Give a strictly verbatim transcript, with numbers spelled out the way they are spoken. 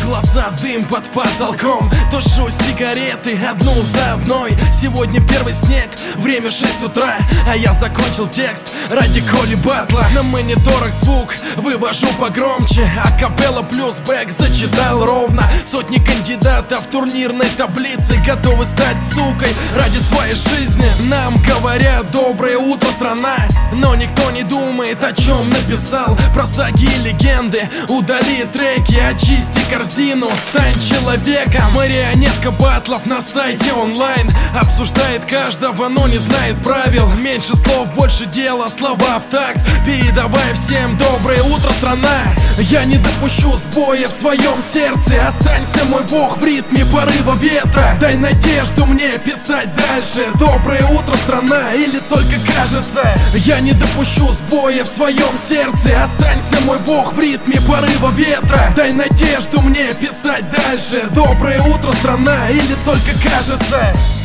глаза, дым под потолком. Тушу сигареты одну за одной. Сегодня первый снег, время шесть утра, а я закончил текст ради Коли Батла. На мониторах звук вывожу погромче, акапелла плюс бэк зачитал ровно. Сотни кандидатов в турнирной таблице готовы стать сукой ради своей жизни. Нам говорят доброе утро, страна, но никто не думает, о чем написал. Про саги и легенды, удали треки, очисти корзину, стань человеком. Марионетка батлов на сайте онлайн обсуждает каждого, но не знает правил. Меньше слов, больше дела, слова в такт. Передавай всем доброе утро, страна. Я не допущу сбоя в своем сердце. Останься, мой бог, в ритме порыва ветра. Дай надежду мне писать дальше. Доброе утро, страна, или только кажется. Я не допущу сбоя в своем сердце. Останься, мой бог, в ритме порыва ветра. Дай надежду мне писать дальше. Доброе утро, страна, или только кажется.